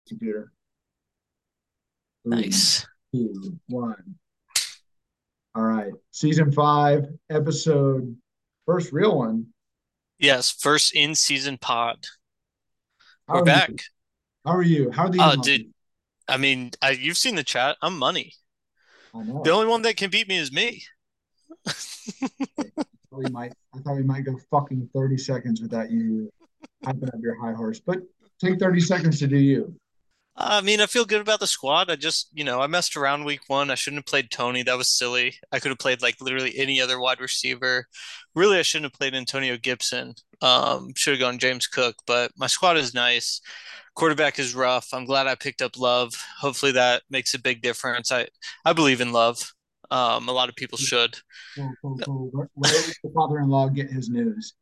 Computer. Three, Nice. 2, 1. All right. Season 5, episode first real one. Yes, first in season pod. How We're are you? back. How are you? How are the Oh, in-laws? dude. I mean, you've seen the chat. I'm money. I The know. only one that can beat me is me. I thought we might go fucking 30 seconds without you hyping up your high horse, but take 30 seconds to do you. I mean, I feel good about the squad. I messed around week one. I shouldn't have played Tony. That was silly. I could have played like literally any other wide receiver. Really, I shouldn't have played Antonio Gibson. Should have gone James Cook, but my squad is nice. Quarterback is rough. I'm glad I picked up Love. Hopefully that makes a big difference. I believe in Love. A lot of people should. Cool, cool, cool. Where did the father-in-law get his news?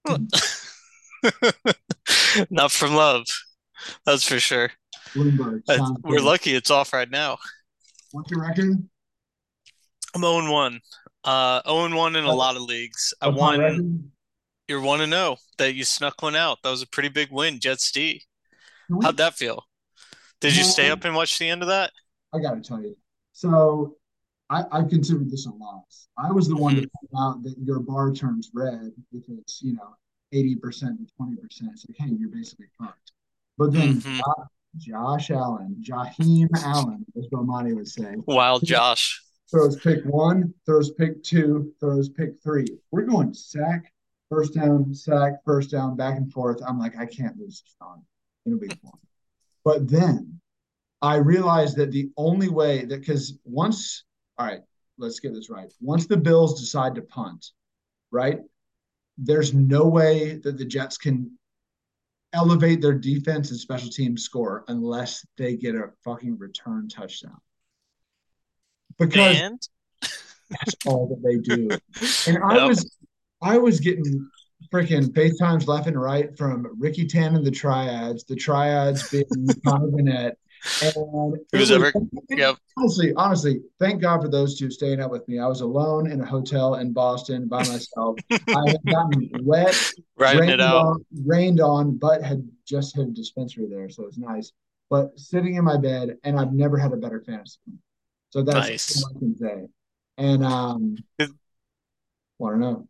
Not from Love. That's for sure. Bloomberg. Sounds We're good. lucky it's off right now. What's your record? I'm 0-1. 0-1 in a What- lot of leagues. I What's my won. record? You're 1-0. That you snuck one out. That was a pretty big win, Jets D. Can we? How'd that feel? Did you stay up Man, and watch the end of that? I gotta tell you. So I considered this a loss. I was the one to Hmm. point out that your bar turns red if it's 80% to 20%. It's like, hey, you're basically fucked. But then Hmm. Josh Allen, Jaheim Allen, as Bomani would say, Wild Josh. throws pick one, throws pick two, throws pick three. We're going sack, first down, back and forth. I'm like, I can't lose this on in week one. But then I realized that the only way that because once, all right, let's get this right. Once the Bills decide to punt, right, there's no way that the Jets can elevate their defense and special team score unless they get a fucking return touchdown because And that's all that they do. And I yep. was I was getting freaking FaceTimes left and right from Ricky Tan and the Triads being Connor Burnett. And it Who's was ever yep. honestly, thank God for those two staying up with me. I was alone in a hotel in Boston by myself. I had gotten wet, Riding it out. rained on, but had just hit a dispensary there, so it was nice. But sitting in my bed, and I've never had a better fantasy. So that's all Nice. I can say. And want to know.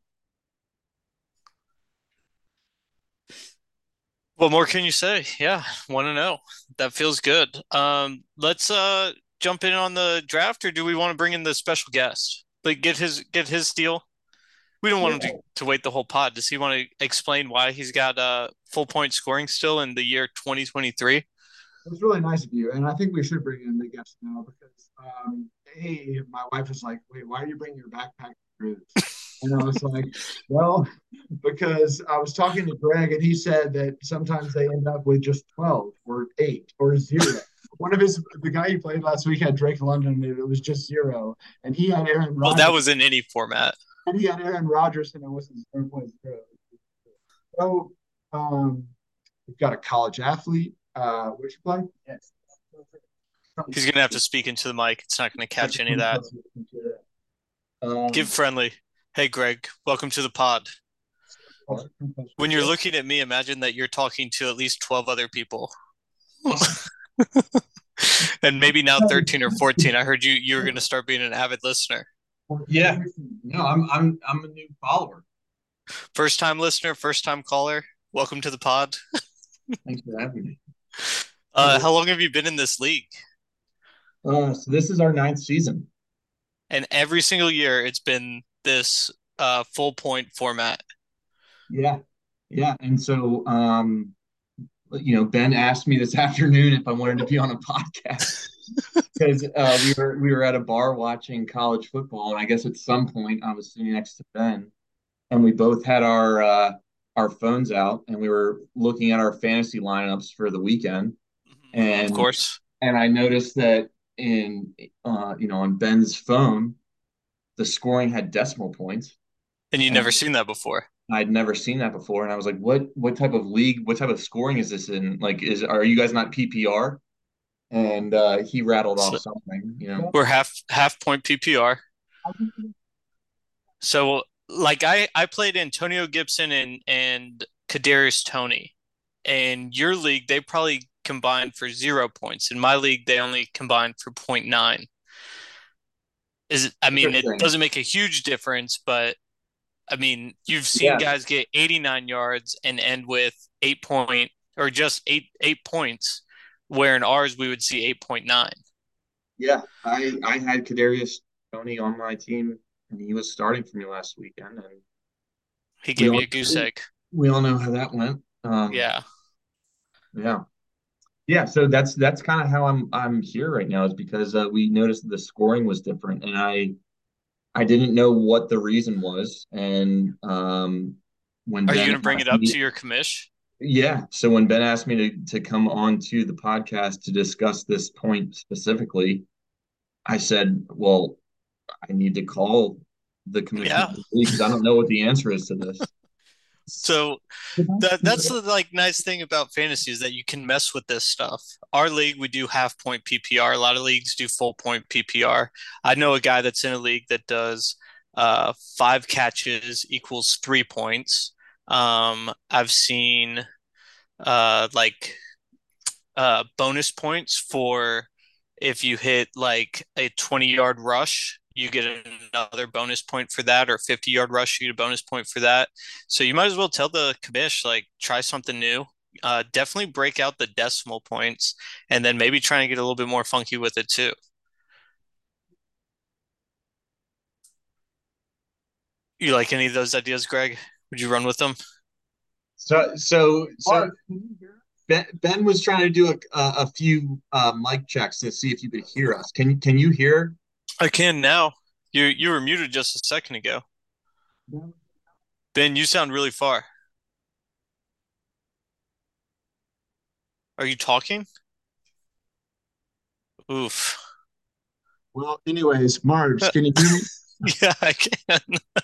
What more can you say? Yeah, want to know. That feels good. Let's jump in on the draft, or do we want to bring in the special guest? Like get his deal. We don't want him to wait the whole pod. Does he want to explain why he's got full point scoring still in the year 2023? It was really nice of you, and I think we should bring in the guest now because, hey, my wife was like, "Wait, why are you bringing your backpack to cruise?" And I was like, "Well, because I was talking to Greg, and he said that sometimes they end up with just 12 or 8 or 0. The guy he played last week had Drake London, and it was just 0, and he had Aaron Well, that Rodgers, was in any format. and he had Aaron Rodgers, and it was 0.0. So, um, we've got a college athlete. Where'd you play? Yes. He's gonna have to speak into the mic. It's not gonna catch any of that. Give Um, friendly. Hey, Greg, welcome to the pod. When you're looking at me, imagine that you're talking to at least 12 other people. And maybe now 13 or 14. I heard you were going to start being an avid listener. Yeah. No, I'm a new follower. First time listener, first time caller. Welcome to the pod. Thanks for having me. How long have you been in this league? So this is our ninth season. And every single year it's been this full point format. Yeah. Yeah. And so Ben asked me this afternoon if I wanted to be on a podcast because we were at a bar watching college football, and I guess at some point I was sitting next to Ben, and we both had our phones out, and we were looking at our fantasy lineups for the weekend, Of and course. and I noticed that in on Ben's phone, the scoring had decimal points, And you and never seen that before. I'd never seen that before. And I was like, what type of league, what type of scoring is this in? Like, are you guys not PPR? And he rattled off So something. we're half point PPR. So like I played Antonio Gibson and Kadarius Tony. And your league, they probably combined for 0 points. In my league, they only combined for 0.9. It Interesting. doesn't make a huge difference, but I mean, you've seen Yeah. guys get 89 yards and end with 8 point or just eight points, where in ours we would see 8.9. Yeah. I had Kadarius Toney on my team, and he was starting for me last weekend, and He we gave all you a goose egg. we all know how that went. Yeah. Yeah. Yeah, so that's kind of how I'm here right now is because we noticed the scoring was different, and I didn't know what the reason was. And when Are you Ben going to bring it asked up me, to your commish? yeah, so when Ben asked me to come on to the podcast to discuss this point specifically, I said, well, I need to call the commissioner Yeah. of the league because I don't know what the answer is to this. So that's the like nice thing about fantasy is that you can mess with this stuff. Our league, we do half point PPR. A lot of leagues do full point PPR. I know a guy that's in a league that does 5 catches equals 3 points. I've seen like bonus points for if you hit like a 20-yard rush, you get another bonus point for that, or 50-yard rush, you get a bonus point for that. So you might as well tell the commish, like, try something new. Definitely break out the decimal points and then maybe try and get a little bit more funky with it too. You like any of those ideas, Greg? Would you run with them? So Ben was trying to do a few mic checks to see if you could hear us. Can you hear? I can now. You were muted just a second ago. Ben, you sound really far. Are you talking? Oof. Well, anyways, Marge, can you hear me? Yeah, I can.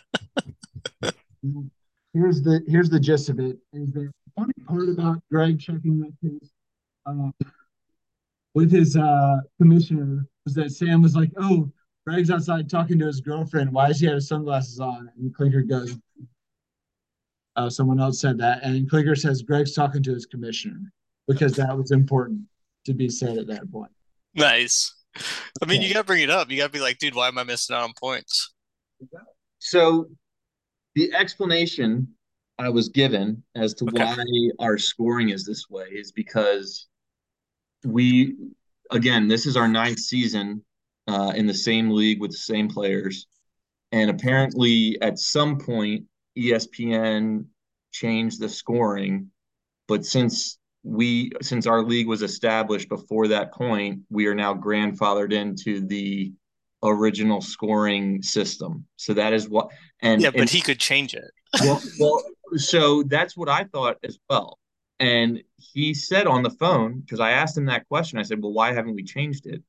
Here's the gist of it. Is the funny part about Greg checking uh, with his commissioner was that Sam was like, "Oh, Greg's outside talking to his girlfriend. Why does he have his sunglasses on?" And Clinker goes, "Someone else said that." And Clinker says, "Greg's talking to his commissioner," because that was important to be said at that point. Nice. I mean, you Okay. gotta bring it up. You gotta be like, dude, why am I missing out on points? So the explanation I was given as to Okay. why our scoring is this way is because we, again, this is our ninth season in the same league with the same players. And apparently, at some point, ESPN changed the scoring. But since our league was established before that point, we are now grandfathered into the original scoring system. So that is what Yeah, and but he could change it. well, so that's what I thought as well. And he said on the phone, because I asked him that question, I said, well, why haven't we changed it?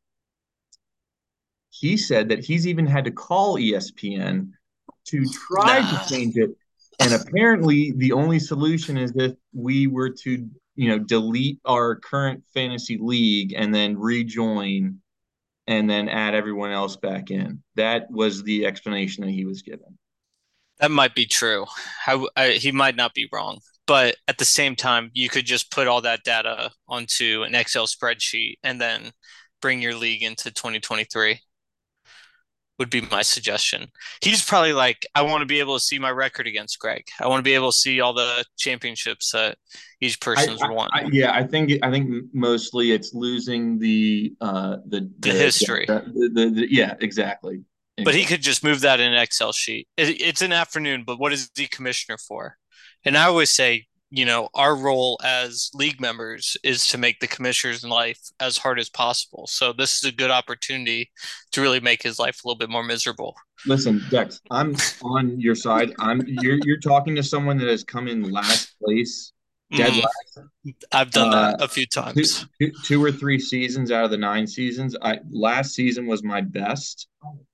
He said that he's even had to call ESPN to try to Nah. change it. And apparently the only solution is if we were to, delete our current fantasy league and then rejoin and then add everyone else back in. That was the explanation that he was given. That might be true. He might not be wrong. But at the same time, you could just put all that data onto an Excel spreadsheet and then bring your league into 2023 would be my suggestion. He's probably like, I want to be able to see my record against Greg. I want to be able to see all the championships that each person's won, Yeah, I think mostly it's losing the history. yeah, exactly. But he Exactly. could just move that in an Excel sheet. It's an afternoon, but what is the commissioner for? And I always say, our role as league members is to make the commissioner's life as hard as possible. So this is a good opportunity to really make his life a little bit more miserable. Listen, Dex, I'm on your side. You're talking to someone that has come in last place, dead Mm, I've done that uh a few two, times. two or three seasons out of the nine seasons. I last season was my best.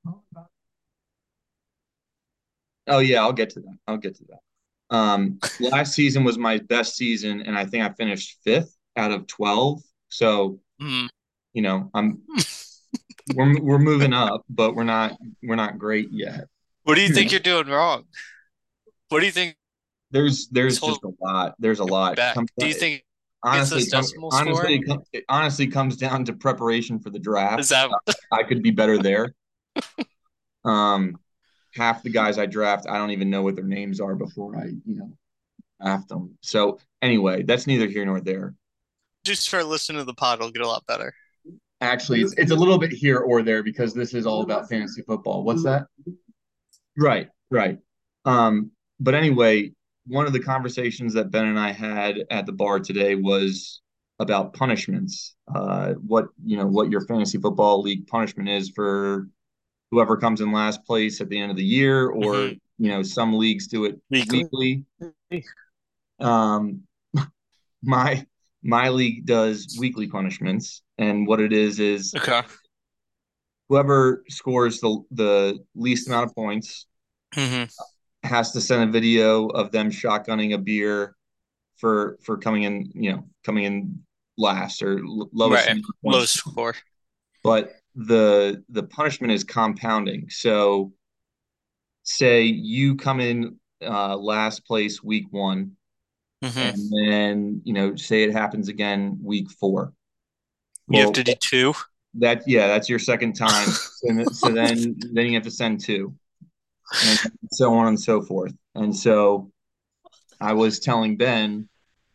Oh yeah, I'll get to that. I'll get to that. Last season was my best season, and I think I finished fifth out of 12. So, Mm. I'm we're moving up, but we're not great yet. What do you think you're doing wrong? What do you think There's is just holding a lot. There's a you lot. back? Do you think Gets honestly, this decimal score. it honestly comes down to preparation for the draft. Is that I could be better there. Um, half the guys I draft, I don't even know what their names are before I, draft them. So anyway, that's neither here nor there. just start listening to the pod? It'll get a lot better. Actually, it's a little bit here or there because this is all about fantasy football. What's that? Right, right. Um, but anyway, one of the conversations that Ben and I had at the bar today was about punishments. What your fantasy football league punishment is for whoever comes in last place at the end of the year, or some leagues do it weekly. Um, my my league does weekly punishments, and what it is Okay. whoever scores the least amount of points Mm-hmm. has to send a video of them shotgunning a beer for coming in last or lowest Right. Low score. But the punishment is compounding. So say you come in last place week 1, Mm-hmm. and then say it happens again week 4. You have to do 2. That's your second time. So then you have to send 2, and so on and so forth. And so I was telling Ben,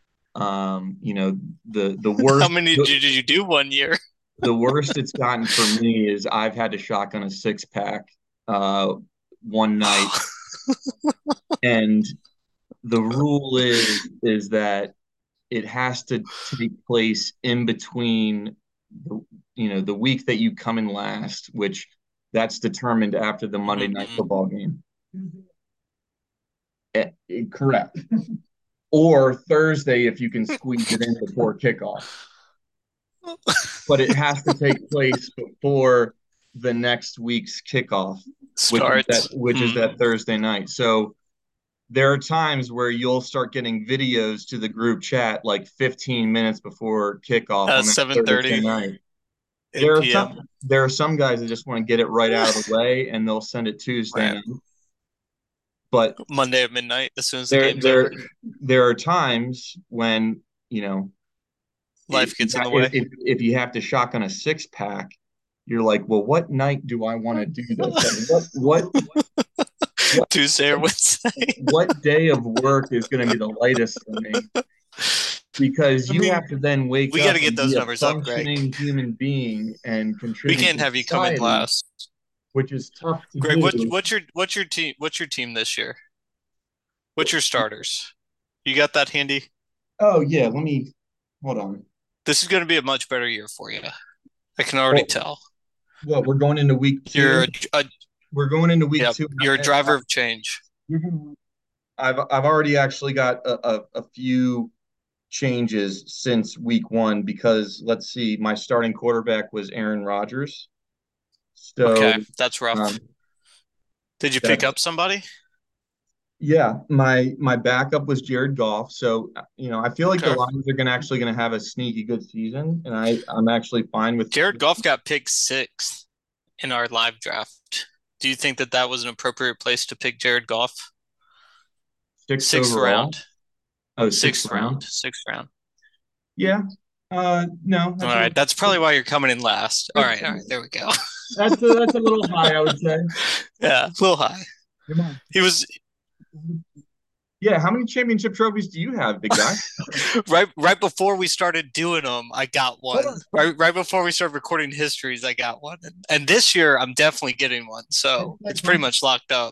the worst. How many did you do 1 year? The worst it's gotten for me is I've had to shotgun a 6-pack one night, and the rule is that it has to take place in between the week that you come in last, which that's determined after the Monday night football game. Correct. Or Thursday if you can squeeze it in before kickoff. But it has to take place before the next week's kickoff, which is that Thursday night. So there are times where you'll start getting videos to the group chat like 15 minutes before kickoff on that 7:30 night. 8 p.m. There are some guys that just want to get it right out of the way, and they'll send it Tuesday night. But Monday at midnight, as soon as the game's over. There are times when life gets in the way. If you have to shotgun a 6-pack, you're like, well, what night do I want to do this? What Tuesday or Wednesday? What day of work is going to be the lightest for me? Because you have to then wake up. We got to get those numbers up, Greg. Functioning human being and contribute. We can't have you come in last, which is tough to Greg, do. What's your team? What's your team this year? What's your starters? You got that handy? Oh yeah, let me hold on. This is going to be a much better year for you. I can already tell. Well, we're going into week 2. We're going into week 2. You're a driver of change. I've already actually got a few changes since week 1 because let's see, my starting quarterback was Aaron Rodgers. So okay, that's rough. Did you pick up somebody? Yeah, my backup was Jared Goff. So I feel like the Lions are actually going to have a sneaky good season, and I'm actually fine with Jared Goff got picked 6th in our live draft. Do you think that was an appropriate place to pick Jared Goff? 6th round. Oh, 6th round. 6th round. Yeah. No. All right. That's probably why you're coming in last. All right. There we go. That's a little high, I would say. Yeah, a little high. Come on. He was. Yeah. How many championship trophies do you have, big guy? Right before we started doing them, I got one. Right before we started recording histories, I got one. And this year, I'm definitely getting one. So it's pretty much locked up.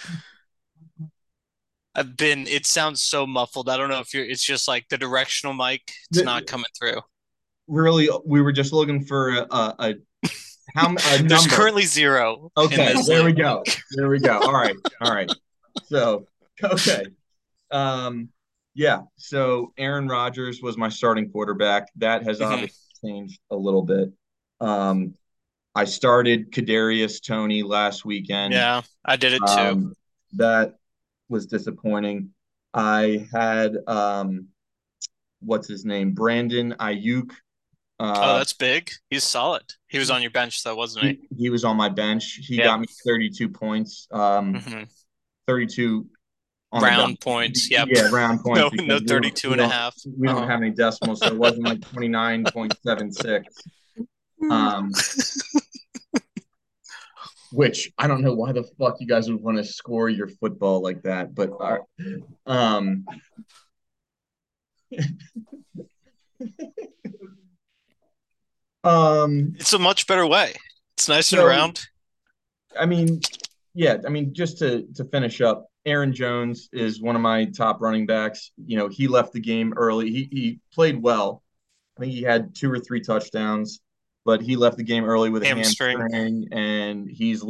It sounds so muffled. I don't know if it's just like the directional mic. It's not coming through. Really, we were just looking for a number. There's currently 0. Okay, there we go. All right. So, okay. Yeah. So Aaron Rodgers was my starting quarterback. That has obviously changed a little bit. I started Kadarius Toney last weekend. Yeah, I did it too. That was disappointing. I had what's his name? Brandon Ayuk. That's big. He's solid. He was on your bench though, wasn't he? He was on my bench. He got me 32 points. 32 on the dot. Round points. Yep. Yeah, round No, points. no Because 32 and a half. we don't have any decimals, so it wasn't like 29.76. Which I don't know why the fuck you guys would want to score your football like that, but It's a much better way. It's nice and So, round. I mean, yeah, I mean, just to finish up, Aaron Jones is one of my top running backs. You know, he left the game early. He played well. I think he had 2 or 3 touchdowns, but he left the game early with a Hamstring. hamstring, and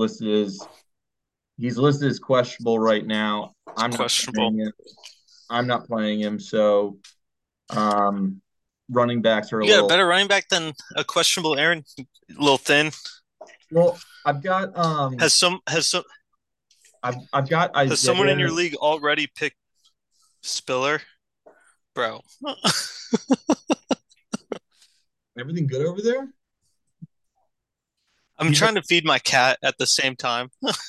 he's listed as questionable right now. I'm not Questionable. playing him. I'm not playing him. So, running backs are a You got a little. better running back than a questionable Aaron? A little thin. Well, I've got I've got Has someone in your Isaiah. league already picked Spiller? Bro. Everything good over there? I'm trying to feed my cat at the same time.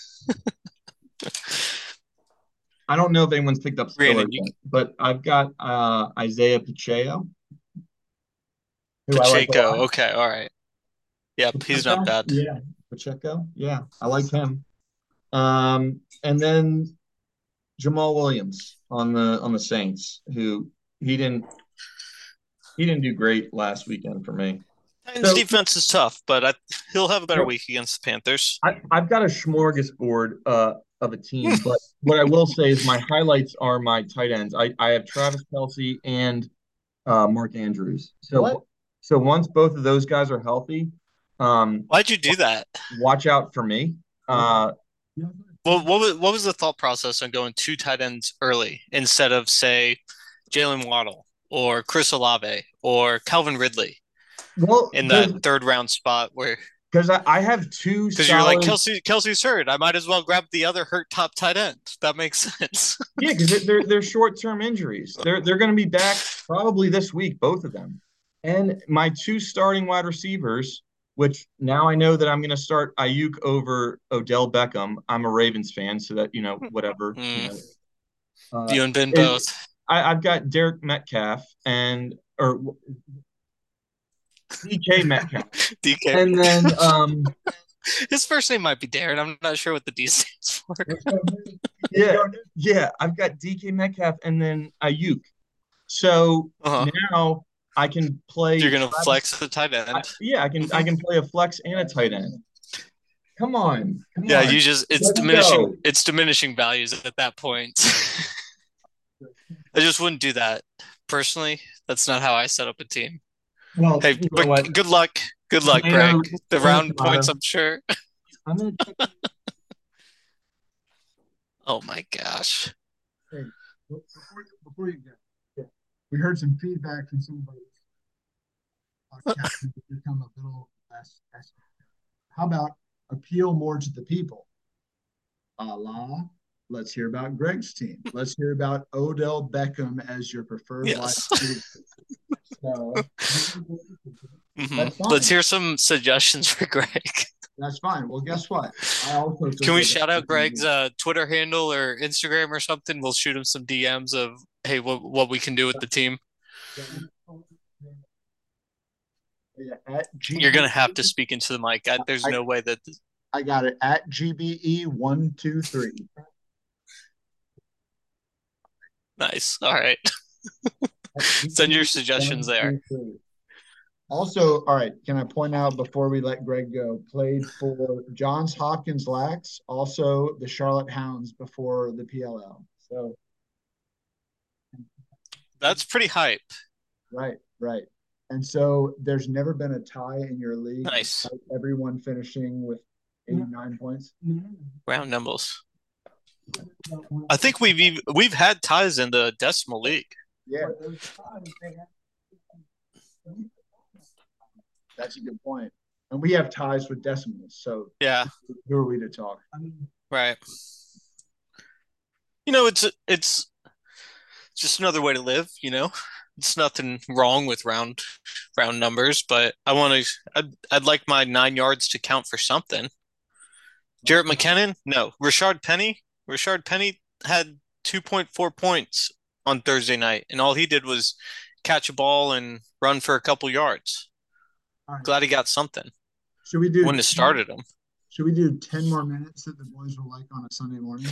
I don't know if anyone's picked up Spiller Brandon, yet, but I've got Isaiah Pacheco, who I like a Pacheco. lot. Okay, all right. Yep, he's not Pacheco? bad. Yeah. Pacheco? Yeah, I like him. And then Jamal Williams on the Saints, who he didn't he didn't do great last weekend for me. Titans So defense is tough, but he'll have a better week against the Panthers. I've got a smorgasbord of a team, but what I will say is my highlights are my tight ends. I have Travis Kelce and Mark Andrews. So once both of those guys are healthy, Why'd you do that? watch out for me. Well, what was the thought process on going 2 tight ends early instead of, say, Jalen Waddle or Chris Olave or Calvin Ridley Well, in that third round spot where because I have two because you're like solid. Kelsey's hurt. I might as well grab the other hurt top tight end. That makes sense. Yeah, because they're short-term injuries. They're going to be back probably this week, both of them. And my two starting wide receivers, which now I know that I'm going to start Ayuk over Odell Beckham. I'm a Ravens fan, so that whatever. You and Ben is both. I've got Derek Metcalf or DK Metcalf, DK. and then His first name might be Darren. I'm not sure what the D stands for. yeah, I've got DK Metcalf and then Ayuk. So now I can play. You're gonna flex the tight end. I can play a flex and a tight end. Come on. Yeah, it's diminishing. Go. It's diminishing values at that point. I just wouldn't do that personally. That's not how I set up a team. Well, hey, but good luck. Good luck, Greg. The round points, I'm sure. I'm gonna check. Oh my gosh. Hey, before you get, we heard some feedback from somebody. Become a little less. How about appeal more to the people? Let's hear about Greg's team. Let's hear about Odell Beckham as your preferred wide receiver. So, let's hear some suggestions for Greg. That's fine. Well, guess what? Can we shout out Greg's Twitter handle or Instagram or something? We'll shoot him some DMs of, hey, what we can do with the team. You're going to have to speak into the mic. There's no way that... I got it. At GBE123. Nice. All right. Send your suggestions there. Also, all right, can I point out before we let Greg go, played for Johns Hopkins Lax, also the Charlotte Hounds before the PLL. So that's pretty hype. Right. And so there's never been a tie in your league. Nice. Everyone finishing with 89 points. Round numbers. I think we've had ties in the decimal league. Yeah. That's a good point. And we have ties with decimals. So yeah, who are we to talk? Right. It's just another way to live. It's nothing wrong with round numbers, but I'd like my 9 yards to count for something. Jarrett McKinnon, no. Rashard Penny had 2.4 points on Thursday night, and all he did was catch a ball and run for a couple yards. All right. Glad he got something. Should we do Wouldn't have started him. Should we do 10 more minutes that the boys will like on a Sunday morning?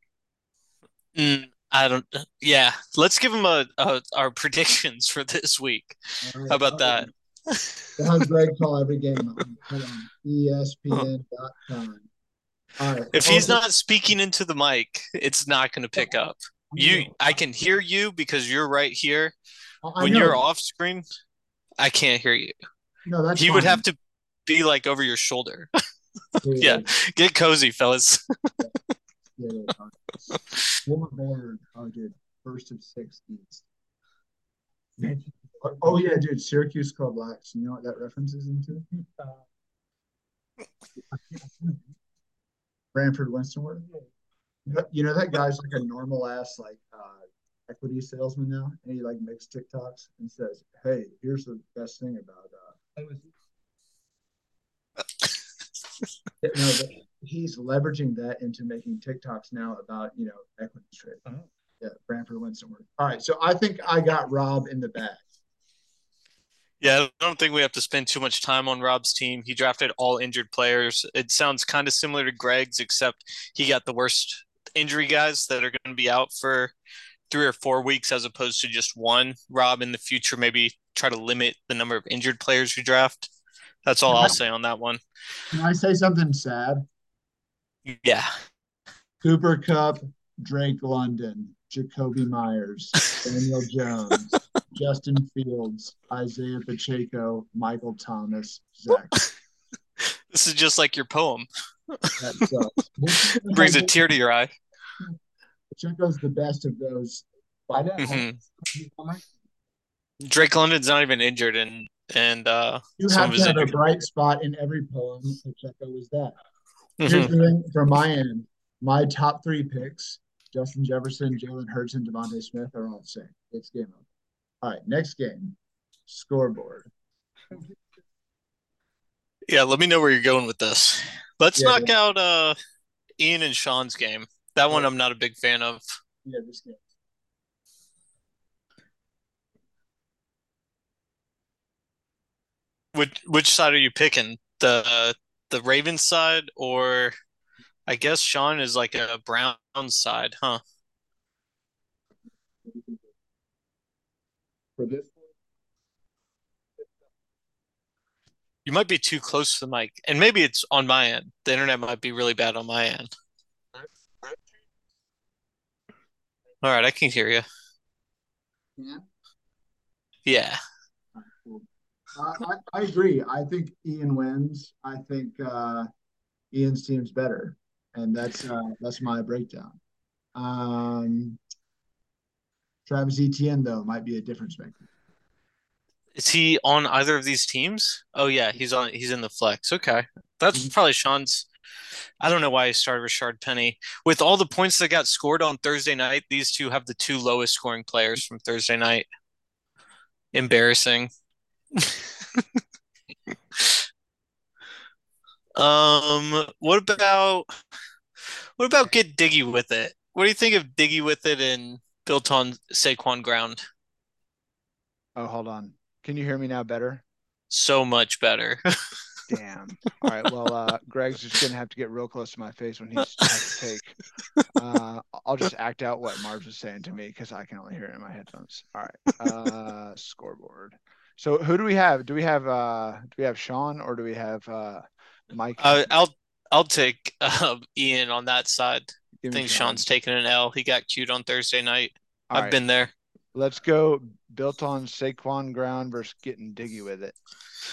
I don't. Yeah, let's give him our predictions for this week. All How right. about that? We'll have Greg call every game on ESPN.com. All right. If he's not speaking into the mic, it's not going to pick up. I can hear you because you're right here. When you're off screen, I can't hear you. No, that's he fine. would have to be like over your shoulder. Yeah, get cozy, fellas. Board, oh, dude, first of 6 East. Oh yeah, dude, Syracuse called Blacks. You know what that references into? Branford Winstonworth. You know that guy's like a normal ass equity salesman now, and he like makes TikToks and says, "Hey, here's the best thing about no, he's leveraging that into making TikToks now about equity trade." Yeah, Branford Winstonworth. All right, so I think I got Rob in the bag. Yeah, I don't think we have to spend too much time on Rob's team. He drafted all injured players. It sounds kind of similar to Greg's, except he got the worst injury guys that are going to be out for 3 or 4 weeks as opposed to just one. Rob, in the future, maybe try to limit the number of injured players you draft. That's all I'll say on that one. Can I say something sad? Yeah. Cooper Kupp, Drake London, Jacoby Myers, Daniel Jones, Justin Fields, Isaiah Pacheco, Michael Thomas, Zach. This is just like your poem. That sucks. Brings a tear to your eye. Pacheco's the best of those. Drake London's not even injured, and you have to have a bright spot in every poem. Pacheco was that. Here's the thing from my end. My top 3 picks, Justin Jefferson, Jalen Hurts, and Devontae Smith, are all the same. It's game over. All right, next game. Scoreboard. Yeah, let me know where you're going with this. Let's knock out Ian and Sean's game. That one I'm not a big fan of. Yeah, this game. Which side are you picking? The Ravens side, or I guess Sean is like a Browns side, huh? For this, you might be too close to the mic, and maybe it's on my end. The internet might be really bad on my end. All right, I can hear you. Yeah. Yeah. I agree. I think Ian wins. I think Ian's team's better, and that's my breakdown. Travis Etienne though might be a difference maker. Is he on either of these teams? Oh yeah, he's in the flex. Okay. That's probably Sean's. I don't know why he started Rashard Penny. With all the points that got scored on Thursday night, these two have the 2 lowest scoring players from Thursday night. Embarrassing. What about get Diggy with it? What do you think of Diggy with it and built on Saquon ground? Oh, hold on. Can you hear me now better? So much better. Damn. All right. Well, Greg's just gonna have to get real close to my face when he's has to take. I'll just act out what Marv was saying to me because I can only hear it in my headphones. All right. Scoreboard. So who do we have? Do we have Sean or do we have Mike? I'll take Ian on that side. I think Sean's taking an L. He got cute on Thursday night. I've been there. Let's go built on Saquon ground versus getting Diggy with it.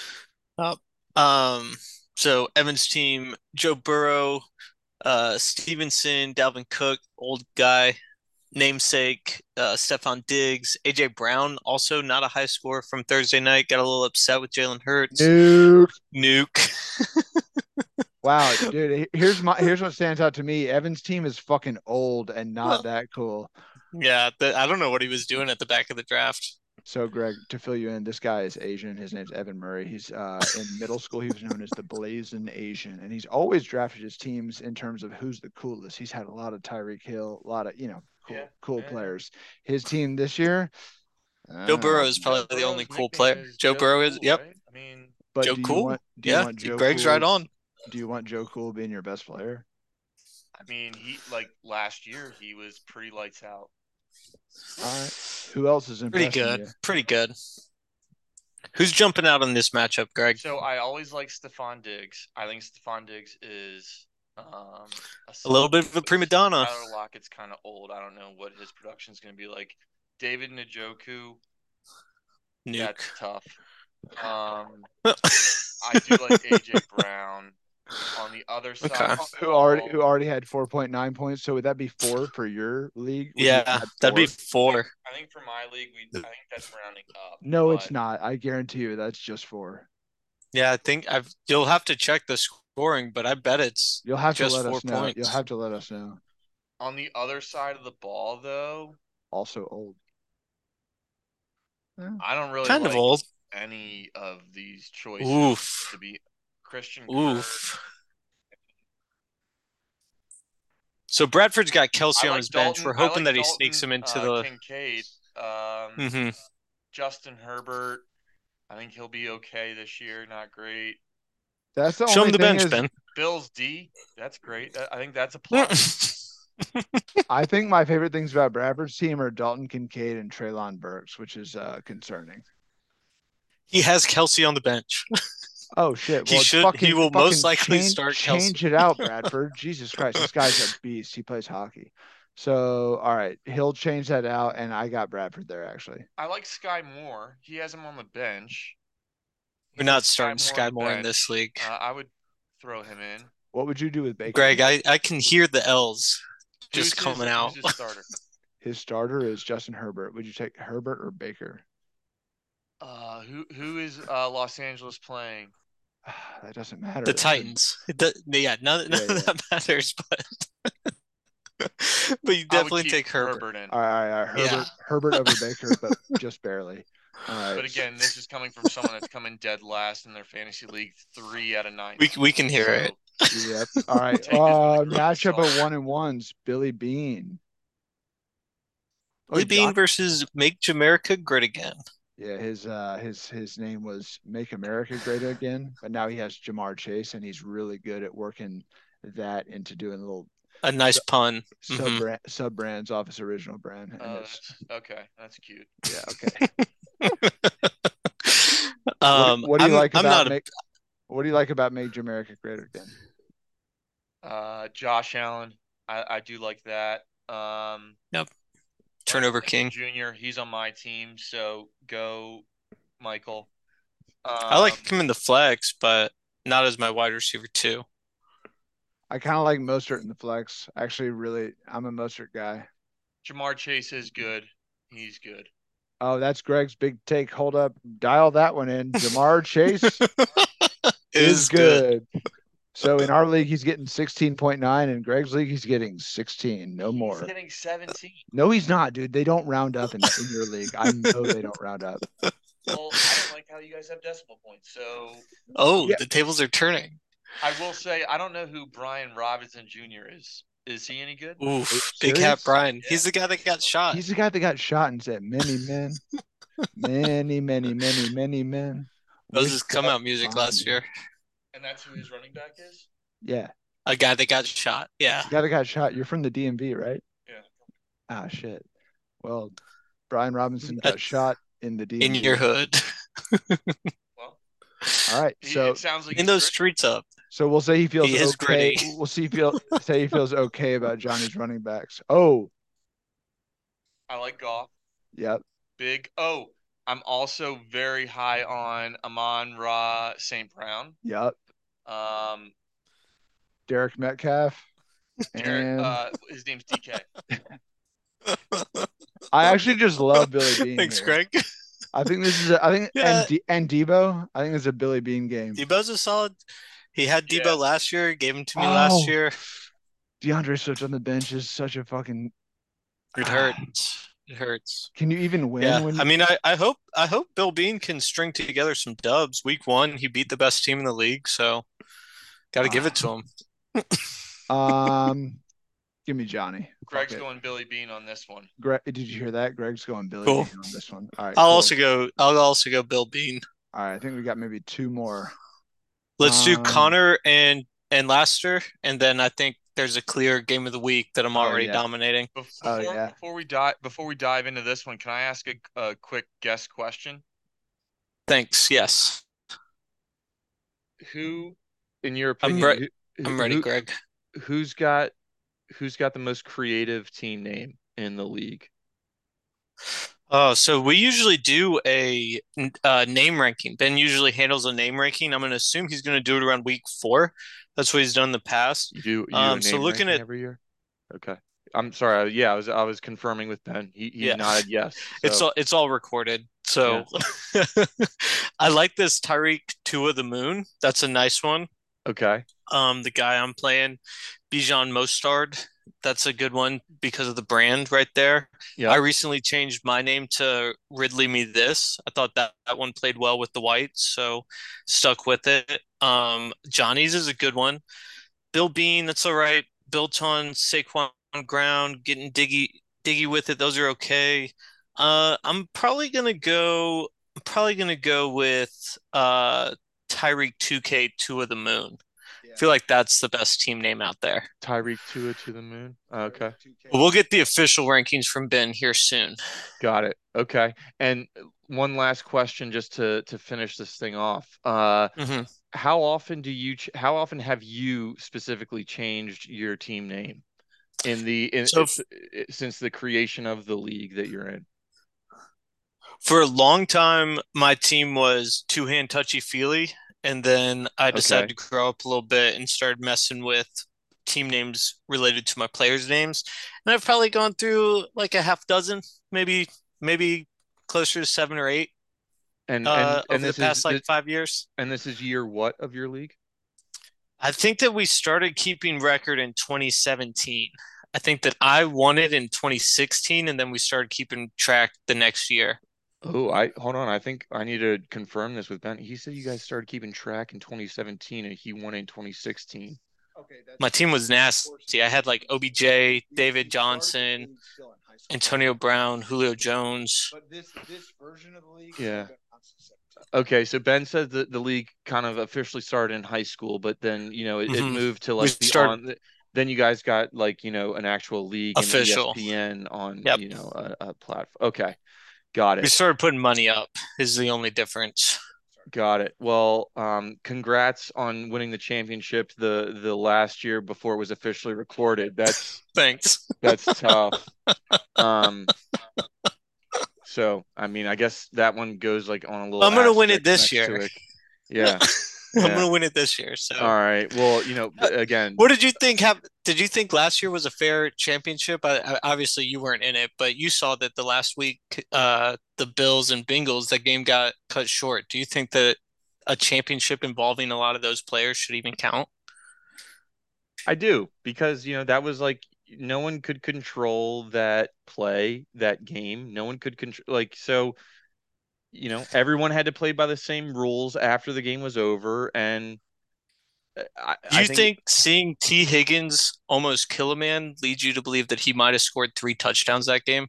So Evan's team, Joe Burrow, Stevenson, Dalvin Cook, old guy, namesake, Stephon Diggs, AJ Brown, also not a high score from Thursday night. Got a little upset with Jalen Hurts. Nuke. Wow, dude. Here's what stands out to me. Evan's team is fucking old and not that cool. Yeah, I don't know what he was doing at the back of the draft. So, Greg, to fill you in, this guy is Asian. His name's Evan Murray. He's in middle school. He was known as the Blazing Asian, and he's always drafted his teams in terms of who's the coolest. He's had a lot of Tyreek Hill, a lot of cool players. His team this year, Joe Burrow is Joe probably the only Burrow's cool nickname player. is Joe Burrow is, Cool, yep. right? I mean, but Joe do you Cool. want Yeah, Joe Greg's Cool? right on. Do you want Joe Cool being your best player? he like last year he was pretty lights out. All right. Who else is Pretty impressing good. you? Pretty good. Who's jumping out on this matchup, Greg? So I always like Stephon Diggs. I think Stephon Diggs is A little bit of a solid prima choice. donna. Tyler Lockett's kind of old. I don't know what his production is going to be like. David Njoku, Nuke. that's tough. I do like AJ Brown. On the other side, Okay. of the Who ball, already had 4.9 points? So would that be 4 for your league? Would you Yeah, add that'd be 4? 4. I think for my league, I think that's rounding up. No, it's but not. I guarantee you that's just 4. Yeah, I think you'll have to check the scoring, but I bet it's You'll have to just let 4 us know. points. You'll have to let us know. On the other side of the ball, though, Also old. I don't really Kind like of old. any of these choices Oof. to be Christian Kirk. Oof. So Bradford's got I Kelsey on like his bench. Dalton. We're I hoping like that he sneaks Dalton, him into the. Kincaid, hmm Justin Herbert. I think he'll be okay this year. Not great. That's the Show only him the thing bench, is, Ben. Bills D. That's great. I think that's a plus. I think my favorite things about Bradford's team are Dalton Kincaid and Treylon Burks, which is concerning. He has Kelsey on the bench. Oh shit! He Well, should. He will most likely change, start Kelsey. change it out, Bradford. Jesus Christ, this guy's a beast. He plays hockey. So, all right, he'll change that out, and I got Bradford there actually. I like Sky Moore. He has him on the bench. We're He not has starting on Sky the Moore in bench. this league. I would throw him in. What would you do with Baker? Greg, I can hear the L's just Who's coming out. Who's his starter? His starter is Justin Herbert. Would you take Herbert or Baker? Who is Los Angeles playing? That doesn't matter. The Titans. Yeah, none of that matters, but but you definitely take Herbert. in. All right. Herbert over Baker, but just barely. All right. But again, this is coming from someone that's coming dead last in their fantasy league, 3 out of 9. We can hear it. Yep. All right. Take this with a grain of Matchup of salt. 1-1s. Billy Bean. Billy Bean versus Make Jamaica Great Again. Yeah, his name was Make America Great Again, but now he has Jamar Chase, and he's really good at working that into doing a nice pun. Sub brands off his original brand. And okay, that's cute. Yeah, okay. What do you like about Make Jamaica Great Again? Josh Allen, I do like that. Yep. Turnover King Jr. He's on my team, so go, Michael. I like him in the flex, but not as my wide receiver too. I kind of like Mostert in the flex. Actually, really, I'm a Mostert guy. Jamar Chase is good. He's good. Oh, that's Greg's big take. Hold up. Dial that one in. Jamar Chase is good. So in our league, he's getting 16.9. In Greg's league, he's getting 16. No more. He's getting 17. No, he's not, dude. They don't round up in your league. I know they don't round up. Well, I don't like how you guys have decimal points. So. Oh, yeah. The tables are turning. I will say I don't know who Brian Robinson Jr. is. Is he any good? Oof, Big Hat Brian. Yeah. He's the guy that got shot. He's the guy that got shot and said, "Many men, many men." That was his come out music last year. And that's who his running back is? Yeah. A guy that got shot. Yeah. The guy that got shot. You're from the DMV, right? Yeah. Ah, shit. Well, Brian Robinson got shot in the DMV. In your hood. Well, all right. So it sounds like in those streets up. So we'll say he feels okay. Gritty. We'll say he feels okay about Johnny's running backs. Oh. I like Goff. Yep. Big. Oh, I'm also very high on Amon-Ra St. Brown. Yep. Derek Metcalf. His name's DK. I actually just love Billy Bean. Thanks, here. Greg. I think this is and Debo. I think it's a Billy Bean game. Debo's a solid. He had Debo last year. Gave him to me last year. DeAndre Swift on the bench is such a fucking. It hurts. It hurts. Can you even win? Yeah. I mean, I hope Bill Bean can string together some dubs. Week 1, he beat the best team in the league, so got to give it to him. Give me Johnny. Greg's going Billy Bean on this one. Greg, did you hear that? Greg's going Billy Cool. Bean on this one. All right. I'll cool. also go Bill Bean. All right. I think we got maybe two more. Let's do Connor and Laster, and then I think there's a clear game of the week that I'm already dominating. Before we dive into this one, can I ask a quick guess question? Thanks. Yes. Who, in your opinion, I'm ready, Greg. Who's got the most creative team name in the league? Oh, so we usually do a name ranking. Ben usually handles a name ranking. I'm going to assume he's going to do it around week 4. That's what he's done in the past. You do a name ranking every year? Okay. I'm sorry. Yeah, I was confirming with Ben. He nodded yes. So. It's all recorded. So I like this Tyreek Tua the Moon. That's a nice one. Okay. The guy I'm playing, Bijan Mostard. That's a good one because of the brand right there. Yeah. I recently changed my name to Ridley Me This. I thought that one played well with the whites, so stuck with it. Johnny's is a good one. Bill Bean, that's all right. Built on Saquon ground, getting diggy with it. Those are okay. I'm probably gonna go with Tyreek 2K Tua the Moon. I feel like that's the best team name out there. Tyreek Tua to the Moon. Okay. We'll get the official rankings from Ben here soon. Got it. Okay. And one last question just to finish this thing off. How often have you specifically changed your team name since the creation of the league that you're in? For a long time, my team was two-hand touchy-feely. And then I decided to grow up a little bit and started messing with team names related to my players' names. And I've probably gone through like a half dozen, maybe closer to 7 or 8 over the past 5 years. And this is year what of your league? I think that we started keeping record in 2017. I think that I won it in 2016, and then we started keeping track the next year. Oh, hold on. I think I need to confirm this with Ben. He said you guys started keeping track in 2017 and he won in 2016. Okay, my team was nasty. I had like OBJ, David Johnson, Antonio Brown, Julio Jones. But this version of the league. Yeah. Okay, so Ben said that the league kind of officially started in high school, but then it moved to like then you guys got like an actual league official and ESPN on a platform. Okay. Got it. We started putting money up is the only difference. Got it. Well, congrats on winning the championship the last year before it was officially recorded. That's thanks. That's tough. So I mean, I guess that one goes like on a little. I'm gonna win it this year. Yeah. I'm going to win it this year. So. All right. Well, again. What did you think? Did you think last year was a fair championship? Obviously, you weren't in it, but you saw that the last week, the Bills and Bengals, that game got cut short. Do you think that a championship involving a lot of those players should even count? I do, because, that was like no one could control that game. No one could control so. Everyone had to play by the same rules after the game was over. And do you think seeing T. Higgins almost kill a man leads you to believe that he might have scored 3 touchdowns that game?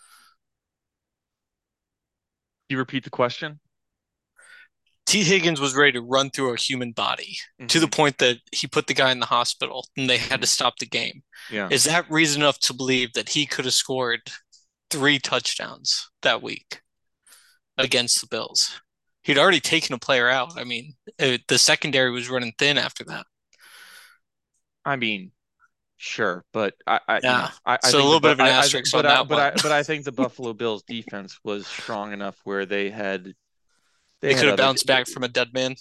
You repeat the question? T. Higgins was ready to run through a human body to the point that he put the guy in the hospital and they had to stop the game. Yeah. Is that reason enough to believe that he could have scored 3 touchdowns that week against the Bills? He'd already taken a player out. I mean, the secondary was running thin after that. I mean, sure, but I so a little bit of an asterisk on that one. But I think the Buffalo Bills defense was strong enough where they could have bounced back from a dead man.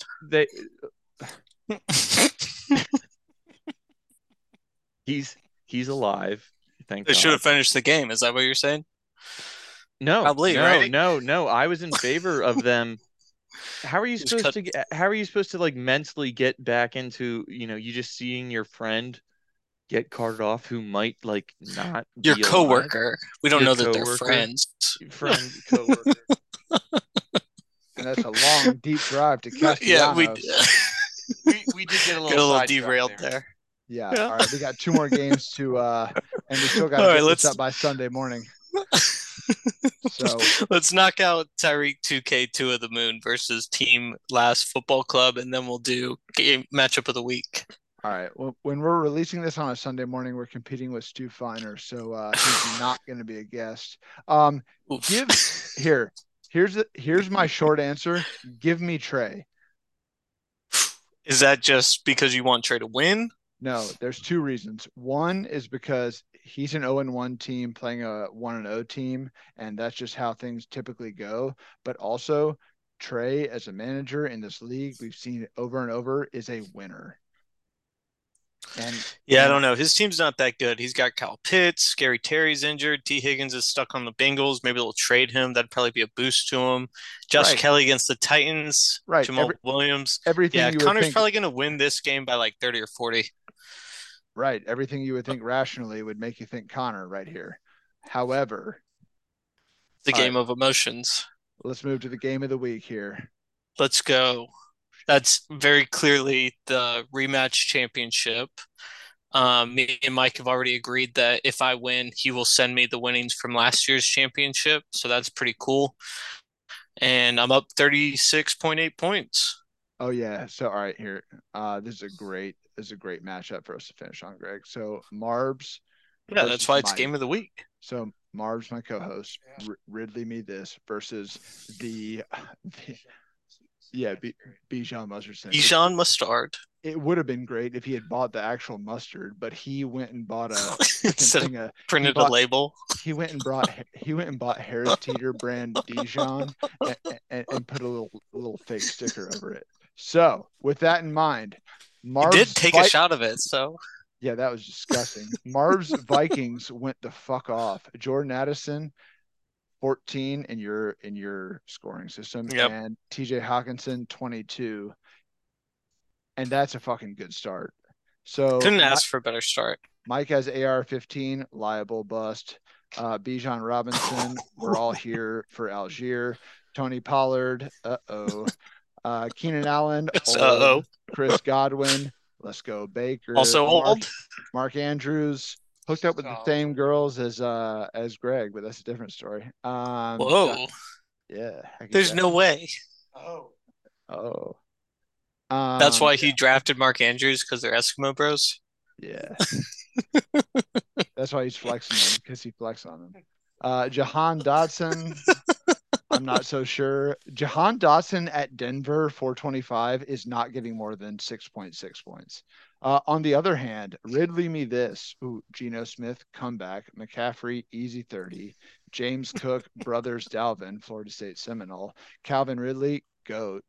He's alive. Thank they should have finished the game. Is that what you're saying? No, probably, no, right? No. I was in favor of them. How are you supposed to like mentally get back into, you just seeing your friend get carted off who might like not your coworker. We don't know that they're friends. Friend, coworker. And that's a long, deep drive to Castellanos. Yeah, we did get a little derailed there. Yeah. All right. We got 2 more games to and we still got All to right, get this let's up by Sunday morning. So let's knock out Tyreek 2K2 of the Moon versus Team Last Football Club, and then we'll do game matchup of the week. all right. Well, when we're releasing this on a Sunday morning, we're competing with Stu Feiner, so he's not going to be a guest. Oof. Here's my short answer. Give me Trey. Is that just because you want Trey to win? No, there's two reasons. One is because he's an 0-1 team playing a 1-0 team, and that's just how things typically go. But also, Trey, as a manager in this league, we've seen it over and over, is a winner. Yeah, I don't know. His team's not that good. He's got Kyle Pitts, Scary Terry's injured, T. Higgins is stuck on the Bengals. Maybe they'll trade him. That'd probably be a boost to him. Josh Kelly against the Titans. Right. Jamal Williams. Everything. Yeah, Connor's probably going to win this game by like 30 or 40. Right. Everything you would think rationally would make you think Connor right here. However, the game of emotions. Let's move to the game of the week here. Let's go. That's very clearly the rematch championship. Me and Mike have already agreed that if I win, he will send me the winnings from last year's championship. So that's pretty cool. And I'm up 36.8 points. Oh yeah. So all right, here. This is a great matchup for us to finish on, Greg. So Marbs. Yeah, that's why it's game of the week. So Marbs, my co-host, Ridley me this versus the Bijan Mustard. Bijan Mustard. It would have been great if he had bought the actual mustard, but he went and bought printed a label. He went and bought Harris Teeter brand Dijon and put a little fake sticker over it. So with that in mind, Marv's did take a shot of it. So yeah, that was disgusting. Marv's Vikings went the fuck off. Jordan Addison, 14 in your scoring system, and TJ Hawkinson 22, and that's a fucking good start. So couldn't ask for a better start. Mike has AR-15, liable bust. Bijan Robinson, we're all here for Algier. Tony Pollard, Keenan Allen, Chris Godwin, let's go Baker. Also old. Mark Andrews. Hooked up with the same girls as Greg, but that's a different story. Whoa. Yeah. There's no way. Oh. That's why he drafted Mark Andrews, because they're Eskimo bros. Yeah. That's why he's flexing them, because he flexed on them. Jahan Dotson. I'm not so sure. Jahan Dotson at Denver 425 is not getting more than 6.6 points. On the other hand, Ridley me this. Ooh, Geno Smith, comeback. McCaffrey, easy 30. James Cook, Brothers Dalvin, Florida State Seminole. Calvin Ridley, GOAT.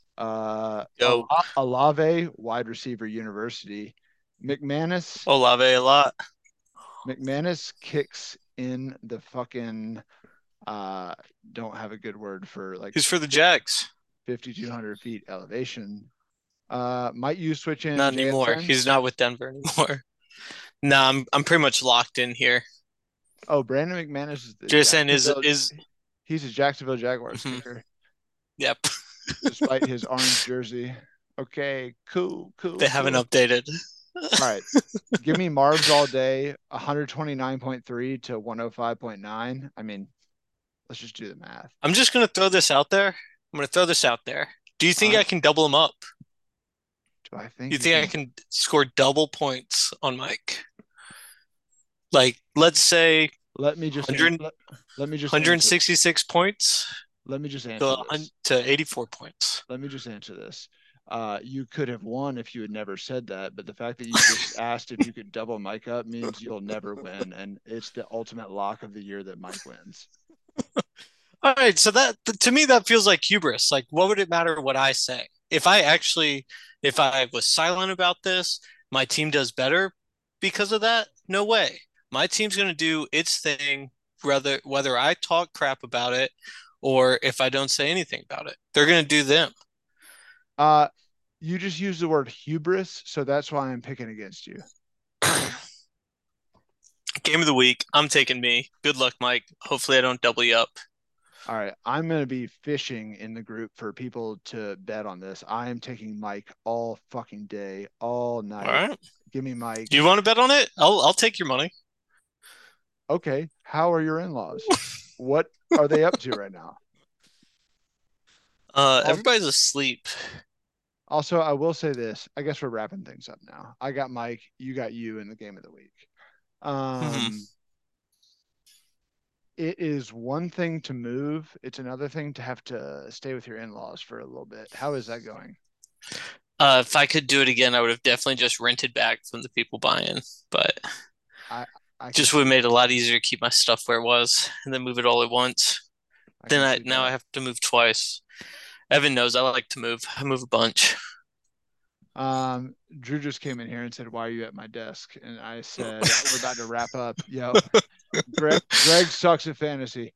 Olave, wide receiver, University. McManus. Olave a lot. McManus kicks in the fucking don't have a good word for like. He's for the Jags. 5,200 feet elevation. Might you switch in? Not anymore. He's not with Denver anymore. No, I'm pretty much locked in here. Oh, Brandon McManus is JSN he's a Jacksonville Jaguars kicker. Yep. Despite his orange jersey. Okay, cool. They haven't updated. All right. Give me Marbs all day, 129.3 to 105.9. I mean, let's just do the math. I'm just going to throw this out there. Do you think I can double them up? Do I think you think I can score double points on Mike? Like, let's say let me just 166 points. Let me just answer to 84 points. Let me just answer this. You could have won if you had never said that, but the fact that you just asked if you could double Mike up means you'll never win, and it's the ultimate lock of the year that Mike wins. All right, so that to me that feels like hubris. Like, what would it matter what I say? If I was silent about this, my team does better because of that? No way. My team's going to do its thing, whether I talk crap about it or if I don't say anything about it. They're going to do them. You just used the word hubris, so that's why I'm picking against you. Game of the week. I'm taking me. Good luck, Mike. Hopefully I don't double you up. All right. I'm going to be fishing in the group for people to bet on this. I am taking Mike all fucking day, all night. All right. Give me Mike. Do you want to bet on it? I'll take your money. Okay, how are your in-laws? What are they up to right now? Everybody's asleep. Also, I will say this. I guess we're wrapping things up now. I got Mike, you got you in the game of the week. It is one thing to move. It's another thing to have to stay with your in-laws for a little bit. How is that going? If I could do it again, I would have definitely just rented back from the people buying, but I just would have made it a lot easier to keep my stuff where it was and then move it all at once. Now I have to move twice. Evan knows I like to move. I move a bunch. Drew just came in here and said, "Why are you at my desk?" And I said, "We're about to wrap up." Yo, Greg sucks at fantasy.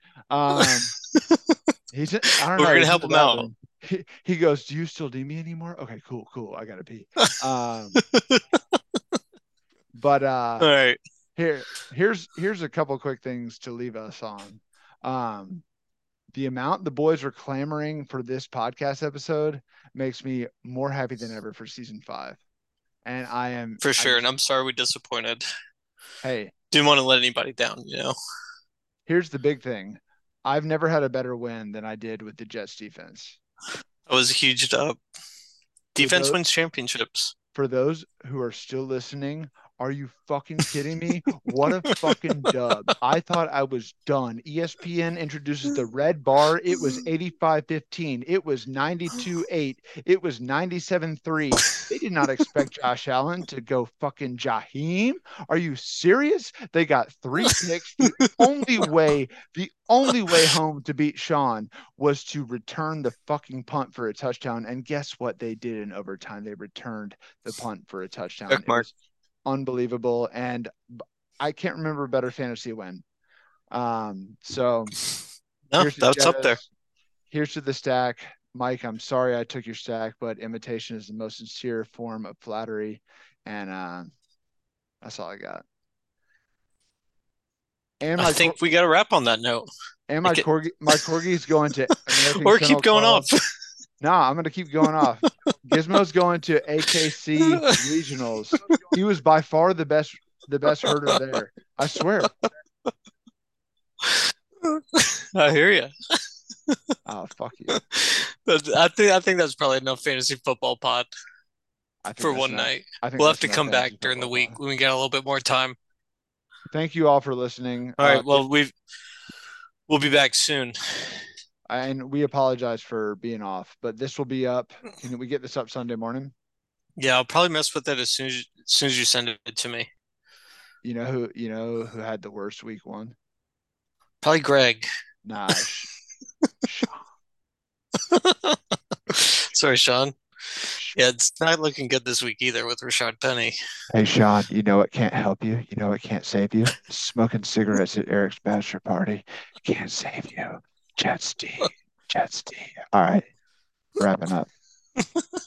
He's I don't know. We're gonna help him out. He goes, "Do you still need me anymore?" Okay, cool. I gotta pee. But all right. Here's a couple quick things to leave us on. The amount the boys are clamoring for this podcast episode makes me more happy than ever for season 5. And I am for sure. And I'm sorry we disappointed. Hey, didn't want to let anybody down, you know. Here's the big thing. I've never had a better win than I did with the Jets defense. It was a huge dub. Defense wins championships. For those who are still listening, are you fucking kidding me? What a fucking dub. I thought I was done. ESPN introduces the red bar. It was 85-15. It was 92-8. It was 97-3. They did not expect Josh Allen to go fucking Jaheim. Are you serious? They got 3 picks. The only way home to beat Sean was to return the fucking punt for a touchdown. And guess what they did in overtime? They returned the punt for a touchdown. It was unbelievable, and I can't remember a better fantasy win. So that's up there. Here's to the stack. Mike, I'm sorry I took your stack, but imitation is the most sincere form of flattery, and that's all I got. And I think we got to wrap on that note. And my corgi's going to American or keep going off. No, I'm going to keep going off. Gizmo's going to AKC regionals. He was by far the best herder there. I swear. I hear you. Oh, fuck you. I think that's probably enough fantasy football pod for one night. We'll have to come back during the week when we get a little bit more time. Thank you all for listening. All right. Well, we'll be back soon. And we apologize for being off, but this will be up. Can we get this up Sunday morning? Yeah, I'll probably mess with it as soon as you send it to me. You know who had the worst week 1? Probably Greg. Nah. Sean. Sorry, Sean. Yeah, it's not looking good this week either with Rashad Penny. Hey, Sean, you know what can't help you? You know what can't save you? Smoking cigarettes at Eric's bachelor party can't save you. Jets D. All right. Wrapping up.